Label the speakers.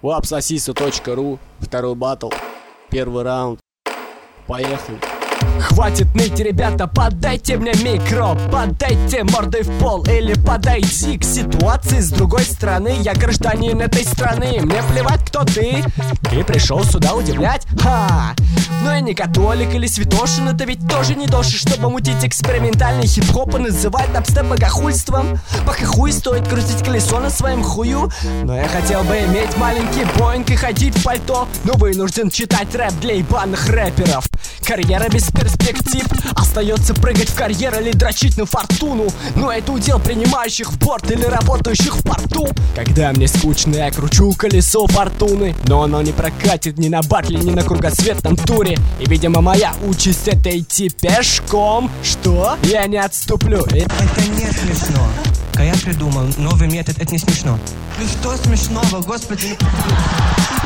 Speaker 1: wapsosiso.ru. Второй батл. Первый раунд. Поехали.
Speaker 2: Хватит ныть, ребята, подайте мне микро, подайте мордой в пол или подойди к ситуации с другой стороны. Я гражданин этой страны, мне плевать, кто ты пришел сюда удивлять, ха! Но я не католик или святошин, это ведь тоже не доши, чтобы мутить экспериментальный хип-хоп и называть дабстеп богохульством. Пока хуй стоит крутить колесо на своем хую. Но я хотел бы иметь маленький боинг и ходить в пальто, но вынужден читать рэп для ебаных рэперов. Карьера без перспектив, остается прыгать в карьер или дрочить на фортуну. Но это удел принимающих в борт или работающих в порту. Когда мне скучно, я кручу колесо фортуны, но оно не прокатит ни на батле, ни на кругосветном туре. И, видимо, моя участь — это идти пешком. Что? Я не отступлю.
Speaker 3: Это не смешно. Я придумал новый метод, это не смешно. Ну что смешного, господи, ну...